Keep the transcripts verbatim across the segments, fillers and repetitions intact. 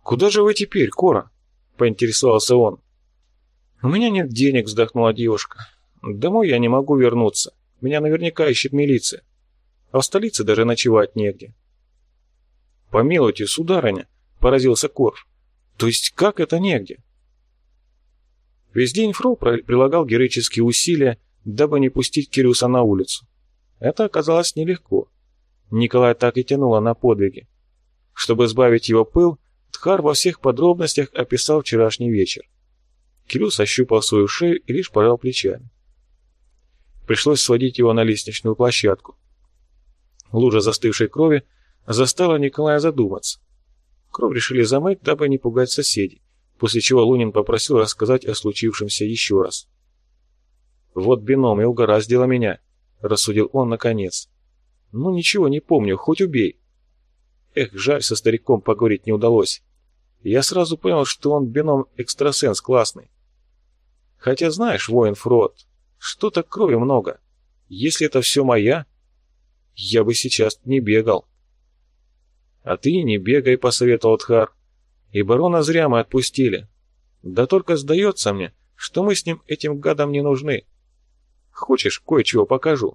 «Куда же вы теперь, Кора?» — поинтересовался он. «У меня нет денег», — вздохнула девушка. «Домой я не могу вернуться. Меня наверняка ищет милиция. А в столице даже ночевать негде». «Помилуйте, сударыня», — поразился Корф. «То есть как это негде?» Весь день Фрол прилагал героические усилия, дабы не пустить Кирюса на улицу. Это оказалось нелегко. Николай так и тянуло на подвиги. Чтобы сбавить его пыл, Тхар во всех подробностях описал вчерашний вечер. Кирюс ощупал свою шею и лишь пожал плечами. Пришлось сводить его на лестничную площадку. Лужа застывшей крови заставила Николая задуматься. Кровь решили замыть, дабы не пугать соседей, после чего Лунин попросил рассказать о случившемся еще раз. «Вот бином и угораздило меня», — рассудил он наконец. «Ну ничего не помню, хоть убей». Эх, жаль, со стариком поговорить не удалось. Я сразу понял, что он бином-экстрасенс классный. Хотя знаешь, воин Фрод, что-то крови много. Если это все моя, я бы сейчас не бегал. А ты не бегай, посоветовал Тхар. И барона зря мы отпустили. Да только сдается мне, что мы с ним этим гадом не нужны. Хочешь, кое-чего покажу?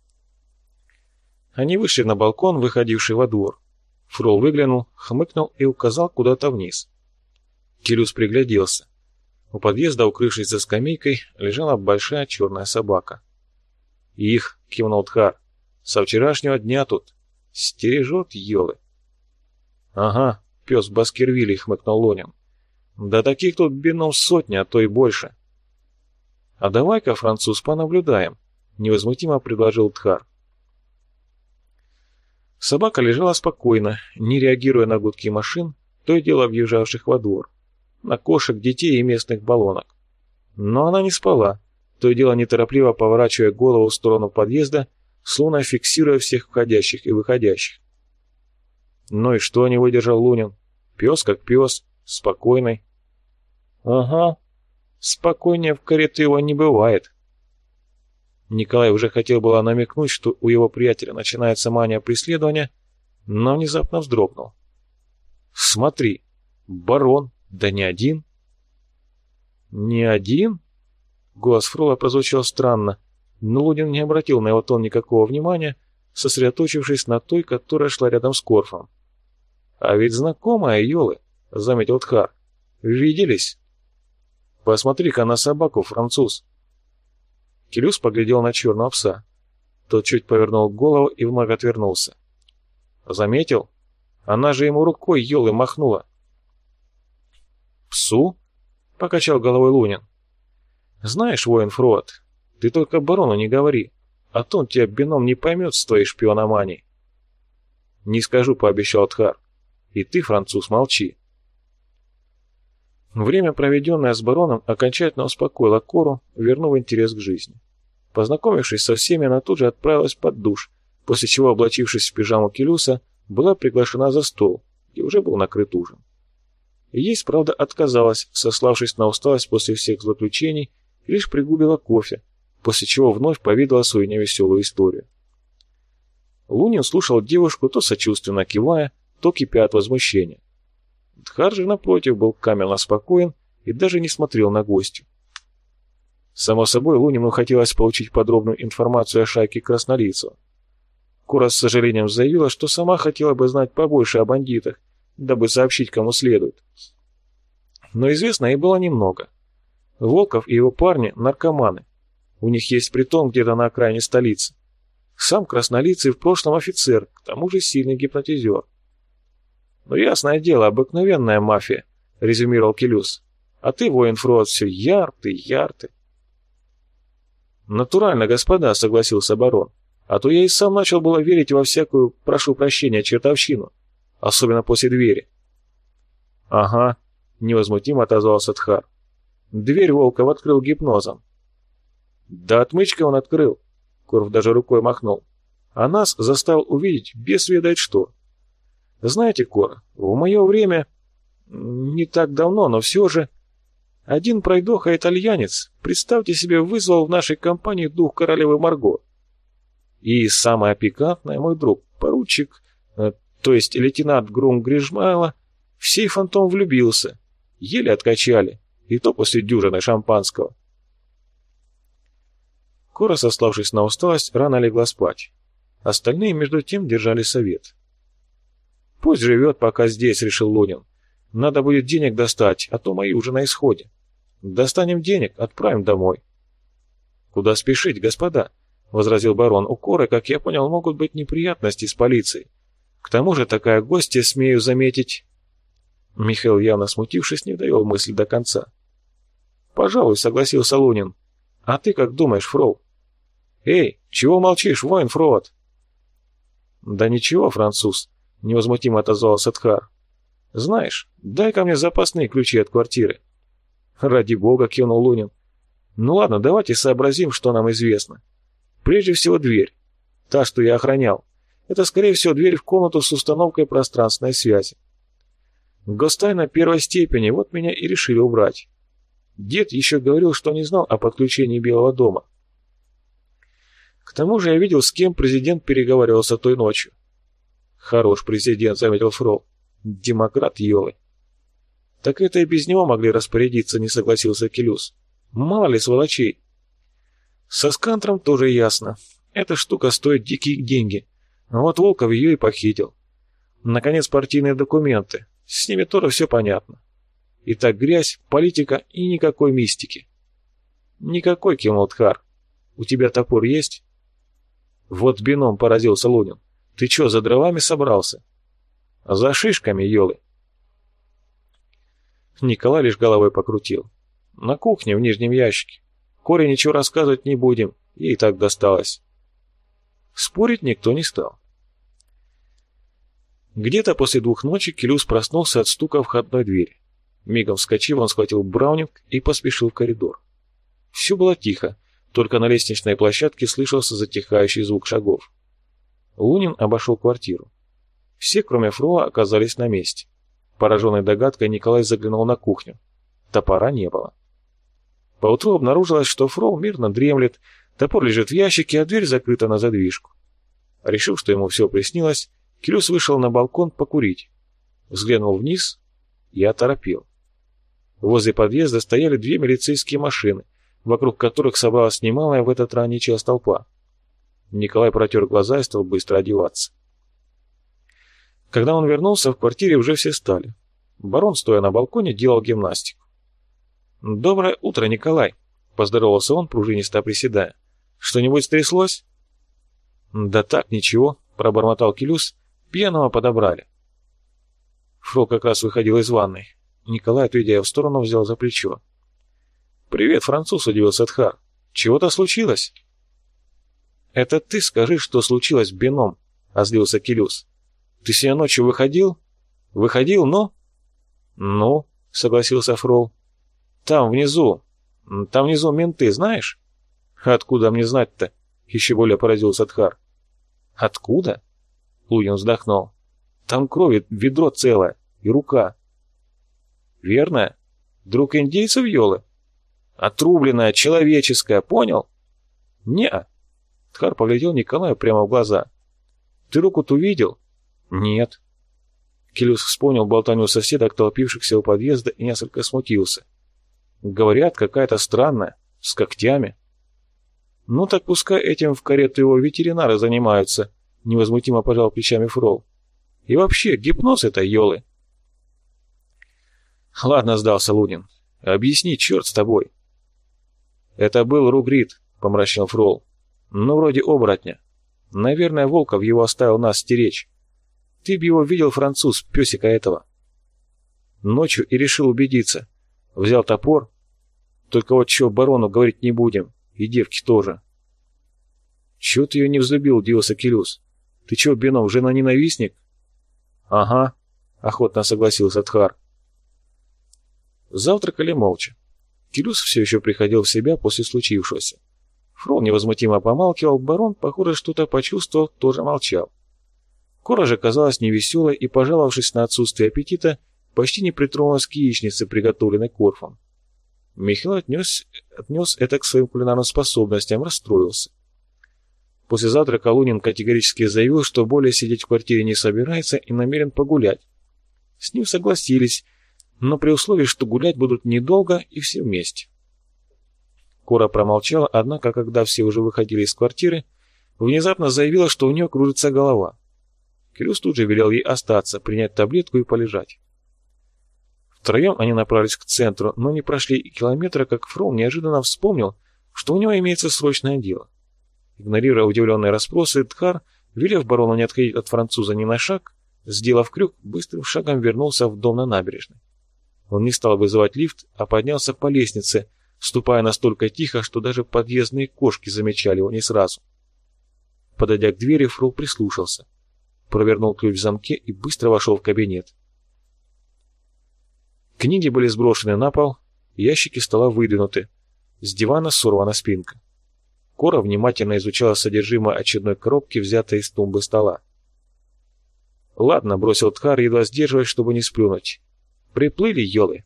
Они вышли на балкон, выходивший во двор. Фрол выглянул, хмыкнул и указал куда-то вниз. Кирюс пригляделся. У подъезда, укрывшись за скамейкой, лежала большая черная собака. «Их!» — кивнул Тхар. «Со вчерашнего дня тут. Стережет елы». «Ага, пес Баскервилей», — хмыкнул Лунин. «Да таких тут бином сотня, а то и больше». «А давай-ка, француз, понаблюдаем», — невозмутимо предложил Тхар. Собака лежала спокойно, не реагируя на гудки машин, то и дело въезжавших во двор, на кошек, детей и местных баллонок. Но она не спала, то и дело неторопливо поворачивая голову в сторону подъезда, словно фиксируя всех входящих и выходящих. Ну и что не выдержал Лунин? Пес как пес, спокойный. Ага, спокойнее в кареты его не бывает. Николай уже хотел было намекнуть, что у его приятеля начинается мания преследования, но внезапно вздрогнул. «Смотри, барон, да не один». «Не один?» Голос Фрола прозвучал странно, но Лунин не обратил на его тон никакого внимания, сосредоточившись на той, которая шла рядом с Корфом. «А ведь знакомая, елы», — заметил Тхар. «Виделись?» «Посмотри-ка на собаку, француз». Кирюс поглядел на черного пса. Тот чуть повернул голову и вновь отвернулся. «Заметил? Она же ему рукой, елы, махнула». «Псу?» — покачал головой Лунин. «Знаешь, воин Фрод, ты только барону не говори, а то он тебя бином не поймет с твоей шпиономанией». «Не скажу», — пообещал Тхар. «И ты, француз, молчи». Время, проведенное с бароном, окончательно успокоило Кору, вернув интерес к жизни. Познакомившись со всеми, она тут же отправилась под душ, после чего, облачившись в пижаму Кирюса, была приглашена за стол, где уже был накрыт ужин. И есть, правда, отказалась, сославшись на усталость после всех злоключений, и лишь пригубила кофе, после чего вновь поведала свою невеселую историю. Лунин слушал девушку, то сочувственно кивая, то кипя от возмущения. Тхар же, напротив, был каменно спокоен и даже не смотрел на гостю. Само собой, Лунину хотелось получить подробную информацию о шайке краснолицего. Кора с сожалением заявила, что сама хотела бы знать побольше о бандитах, дабы сообщить кому следует. Но известно ей было немного. Волков и его парни – наркоманы. У них есть притон где-то на окраине столицы. Сам краснолицый в прошлом офицер, к тому же сильный гипнотизер. «Ну, ясное дело, обыкновенная мафия», — резюмировал Келюс. «А ты, воин Фрод, все ярты, ярты». «Натурально, господа», — согласился барон. «А то я и сам начал было верить во всякую, прошу прощения, чертовщину. Особенно после двери». «Ага», — невозмутимо отозвался Тхар. «Дверь Волков открыл гипнозом». «Да отмычкой он открыл», — Корф даже рукой махнул. «А нас заставил увидеть бес ведает что». Знаете, Кора, в мое время, не так давно, но все же, один пройдоха-итальянец, представьте себе, вызвал в нашей компании дух королевы Марго. И самое пикантное, мой друг, поручик, э, то есть лейтенант Грум Грижмайла, В сей фантом влюбился. Еле откачали, и то после дюжины шампанского. Кора, сославшись на усталость, рано легла спать. Остальные, между тем, держали совет. «Пусть живет пока здесь», — решил Лунин. «Надо будет денег достать, а то мои уже на исходе. Достанем денег, отправим домой». «Куда спешить, господа?» — возразил барон. «У Коры, как я понял, могут быть неприятности с полицией. К тому же такая гостья, смею заметить...» Михаил, явно смутившись, не довел мысль до конца. «Пожалуй», — согласился Лунин. «А ты как думаешь, Фрол?» «Эй, чего молчишь, воин Фрод?» «Да ничего, француз», — невозмутимо отозвался Тхар. «Знаешь, дай-ка мне запасные ключи от квартиры». «Ради бога», — кивнул Лунин. «Ну ладно, давайте сообразим, что нам известно. Прежде всего дверь. Та, что я охранял. Это, скорее всего, дверь в комнату с установкой пространственной связи. Гостайна первой степени, вот меня и решили убрать. Дед еще говорил, что не знал о подключении Белого дома. К тому же я видел, с кем президент переговаривался той ночью». «Хорош президент», — заметил Фрол. «Демократ, елы». «Так это и без него могли распорядиться», — не согласился Келюс. «Мало ли сволочей». «Со скантром тоже ясно. Эта штука стоит дикие деньги. А вот Волков ее и похитил. Наконец, партийные документы. С ними тоже все понятно. Итак, грязь, политика и никакой мистики». «Никакой», — кивнул Тхар. «У тебя топор есть?» «Вот бином», — поразился Лунин. «Ты че, за дровами собрался?» «За шишками, елы». Николай лишь головой покрутил. «На кухне, в нижнем ящике. Коре ничего рассказывать не будем, ей так досталось». Спорить никто не стал. Где-то после двух ночи Келюс проснулся от стука входной двери. Мигом вскочив, он схватил браунинг и поспешил в коридор. Все было тихо, только на лестничной площадке слышался затихающий звук шагов. Лунин обошел квартиру. Все, кроме Фрола, оказались на месте. Пораженный догадкой, Николай заглянул на кухню. Топора не было. Поутру обнаружилось, что Фрол мирно дремлет, топор лежит в ящике, а дверь закрыта на задвижку. Решив, что ему все приснилось, Келюс вышел на балкон покурить. Взглянул вниз и оторопел. Возле подъезда стояли две милицейские машины, вокруг которых собралась немалая в этот ранний час толпа. Николай протер глаза и стал быстро одеваться. Когда он вернулся, в квартире уже все встали. Барон, стоя на балконе, делал гимнастику. «Доброе утро, Николай!» — поздоровался он, пружинисто приседая. «Что-нибудь стряслось?» «Да так, ничего», — пробормотал Келюс. «Пьяного подобрали». Фрол как раз выходил из ванной. Николай, отведя ее в сторону, взял за плечо. «Привет, француз», — удивился Тхар. «Чего-то случилось?» «Это ты скажи, что случилось, бином», — озлился Келюс. «Ты сегодня ночью выходил?» «Выходил, но...» «Ну», — согласился Фрол. «Там внизу, там внизу менты, знаешь?» «Откуда мне знать-то?» — еще более поразился Тхар. «Откуда?» — Лунин вздохнул. «Там крови ведро целое и рука». «Верно? Друг индейцев, елы?» «Отрубленная, человеческая, понял?» «Не-а». Тхар поглядел Николаю прямо в глаза. «Ты руку-то видел?» «Нет». Келюс вспомнил болтанью соседок, толпившихся у подъезда, и несколько смутился. «Говорят, какая-то странная, с когтями». «Ну так пускай этим в карету его ветеринары занимаются», — невозмутимо пожал плечами Фрол. «И вообще, гипноз это, елы». «Ладно», — сдался Лунин. «Объясни, черт с тобой». «Это был Ругрид», — помрачнел Фрол. «Ну, вроде оборотня. Наверное, Волков его оставил нас стеречь. Ты б его видел, француз, песика этого». Ночью и решил убедиться. Взял топор. Только вот чего барону говорить не будем. И девки тоже. «Чего ты ее не взлюбил?» — удивился Келюс. «Ты чего, бином, жена-ненавистник?» «Ага», — охотно согласился Тхар. Завтракали молча. Келюс все еще приходил в себя после случившегося. Фрол невозмутимо помалкивал, барон, похоже, что-то почувствовал, тоже молчал. Кора же казалась невеселой и, пожаловавшись на отсутствие аппетита, почти не притронулась к яичнице, приготовленной Корфом. Михаил отнес, отнес это к своим кулинарным способностям, расстроился. После завтрака Лунин категорически заявил, что более сидеть в квартире не собирается и намерен погулять. С ним согласились, но при условии, что гулять будут недолго и все вместе. Кора промолчала, однако, когда все уже выходили из квартиры, внезапно заявила, что у нее кружится голова. Келюс тут же велел ей остаться, принять таблетку и полежать. Втроем они направились к центру, но не прошли и километра, как Фрол неожиданно вспомнил, что у него имеется срочное дело. Игнорируя удивленные расспросы, Дхар, велев барону не отходить от француза ни на шаг, сделав крюк, быстрым шагом вернулся в дом на набережной. Он не стал вызывать лифт, а поднялся по лестнице, ступая настолько тихо, что даже подъездные кошки замечали его не сразу. Подойдя к двери, Фрол прислушался, провернул ключ в замке и быстро вошел в кабинет. Книги были сброшены на пол, ящики стола выдвинуты, с дивана сорвана спинка. Кора внимательно изучала содержимое очередной коробки, взятой из тумбы стола. «Ладно», — бросил Дхар, едва сдерживаясь, чтобы не сплюнуть. «Приплыли, ёлы».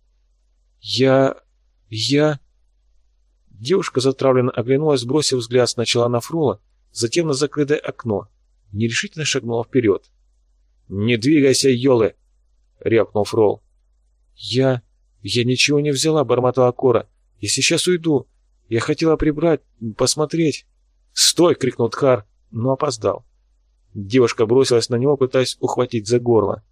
«Я... я...» Девушка затравленно оглянулась, бросив взгляд сначала на Фрола, затем на закрытое окно, нерешительно шагнула вперед. «Не двигайся, ёлы!» — рявкнул Фрол. «Я... я ничего не взяла», — бормотала Кора. «Я сейчас уйду. Я хотела прибрать, посмотреть». «Стой!» — крикнул Дхар, но опоздал. Девушка бросилась на него, пытаясь ухватить за горло.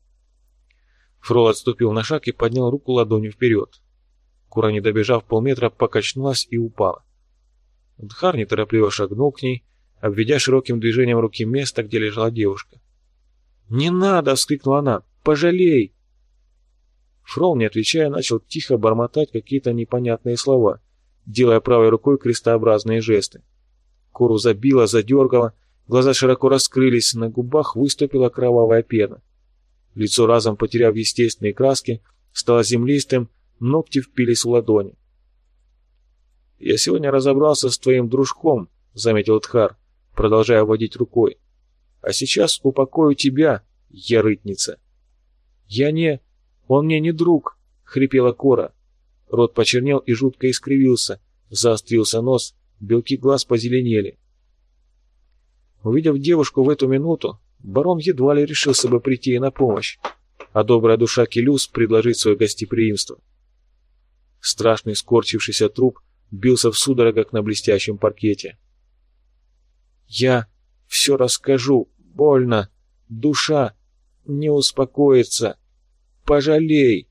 Фрол отступил на шаг и поднял руку ладонью вперед. Кора, не добежав полметра, покачнулась и упала. Дхар неторопливо шагнул к ней, обведя широким движением руки место, где лежала девушка. «Не надо!» — вскрикнула она. «Пожалей!» Фрол, не отвечая, начал тихо бормотать какие-то непонятные слова, делая правой рукой крестообразные жесты. Кору забило, задергало, глаза широко раскрылись, на губах выступила кровавая пена. Лицо, разом потеряв естественные краски, стало землистым, ногти впились в ладони. «Я сегодня разобрался с твоим дружком», — заметил Дхар, продолжая водить рукой. «А сейчас упокою тебя, ярытница». «Я не... он мне не друг», — хрипела Кора. Рот почернел и жутко искривился, заострился нос, белки глаз позеленели. Увидев девушку в эту минуту, барон едва ли решился бы прийти ей на помощь, а добрая душа Келюс предложить свое гостеприимство. Страшный скорчившийся труп бился в судорогах на блестящем паркете. «Я все расскажу, больно, душа не успокоится, пожалей!»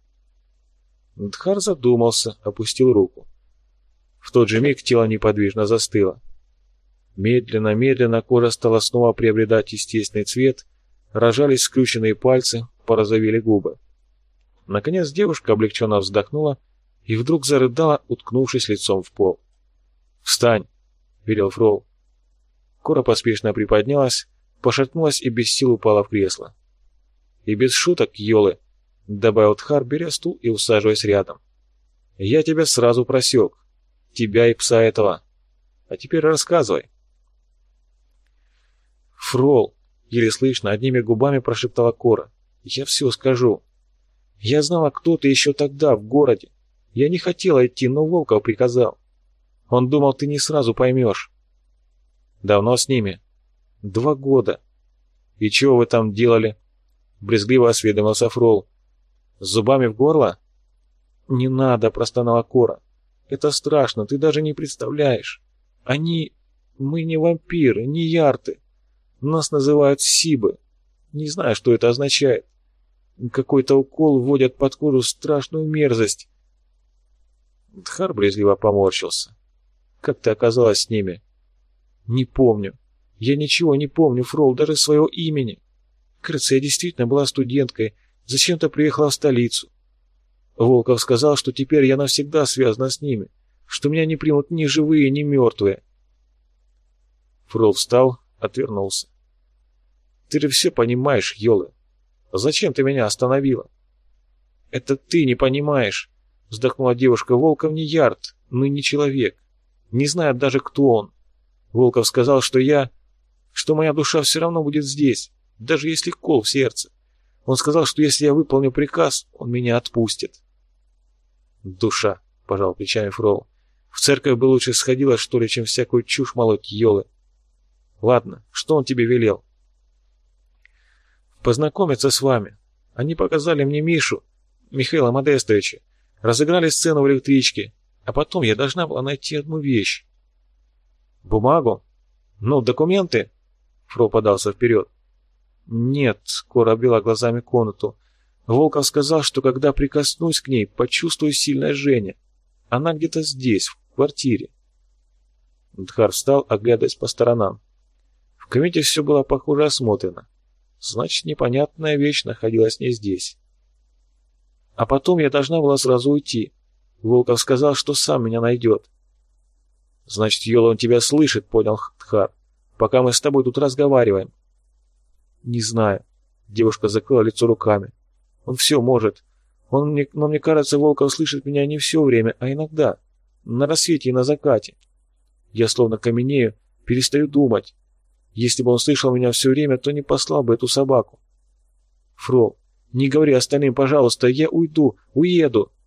Дхар задумался, опустил руку. В тот же миг тело неподвижно застыло. Медленно-медленно кожа стала снова приобретать естественный цвет, рожались скрюченные пальцы, порозовели губы. Наконец девушка облегченно вздохнула и вдруг зарыдала, уткнувшись лицом в пол. «Встань!» — велел Фрол. Кора поспешно приподнялась, пошатнулась и без сил упала в кресло. «И без шуток, ёлы!» — добавил Дхар, беря стул и усаживаясь рядом. «Я тебя сразу просек. Тебя и пса этого. А теперь рассказывай». «Фрол!» — еле слышно, одними губами прошептала Кора. «Я все скажу. Я знала, кто ты еще тогда, в городе. Я не хотела идти, но Волков приказал. Он думал, ты не сразу поймешь». «Давно с ними?» «Два года». «И чего вы там делали?» — брезгливо осведомился Фрол. «С зубами в горло?» «Не надо», — простонала Кора. «Это страшно, ты даже не представляешь. Они... мы не вампиры, не ярты. Нас называют сибы. Не знаю, что это означает. Какой-то укол вводят под кожу страшную мерзость». Дхар брезгливо поморщился. «Как ты оказалась с ними?» «Не помню. Я ничего не помню, Фрол, даже своего имени. Кажется, я действительно была студенткой, зачем-то приехала в столицу. Волков сказал, что теперь я навсегда связана с ними, что меня не примут ни живые, ни мертвые». Фрол встал, отвернулся. «Ты же все понимаешь, ёлы. Зачем ты меня остановила?» «Это ты не понимаешь», — вздохнула девушка. «Волков не ярд, но и не человек. Не знает даже, кто он. Волков сказал, что я... что моя душа все равно будет здесь, даже если кол в сердце. Он сказал, что если я выполню приказ, он меня отпустит». «Душа», — пожал плечами Фрол. «В церковь бы лучше сходила, что ли, чем всякую чушь молоть, ёлы. Ладно, что он тебе велел?» «Познакомиться с вами. Они показали мне Мишу, Михаила Модестовича, разыграли сцену в электричке, а потом я должна была найти одну вещь. Бумагу? Ну, документы? Фрол подался вперед. Нет, Кора обвела глазами комнату. Волков сказал, что когда прикоснусь к ней, почувствую сильное жжение. Она где-то здесь, в квартире. Дхар встал, оглядываясь по сторонам. В кабинете все было похоже осмотрено. Значит, непонятная вещь находилась не здесь. А потом я должна была сразу уйти. Волков сказал, что сам меня найдет. Значит, Йола, он тебя слышит, понял Дхар, пока мы с тобой тут разговариваем. Не знаю. Девушка закрыла лицо руками. Он все может. Он мне, но мне кажется, Волков слышит меня не все время, а иногда. На рассвете и на закате. Я словно каменею, перестаю думать. Если бы он слышал меня все время, то не послал бы эту собаку. Фрол, не говори остальным, пожалуйста, я уйду, уеду.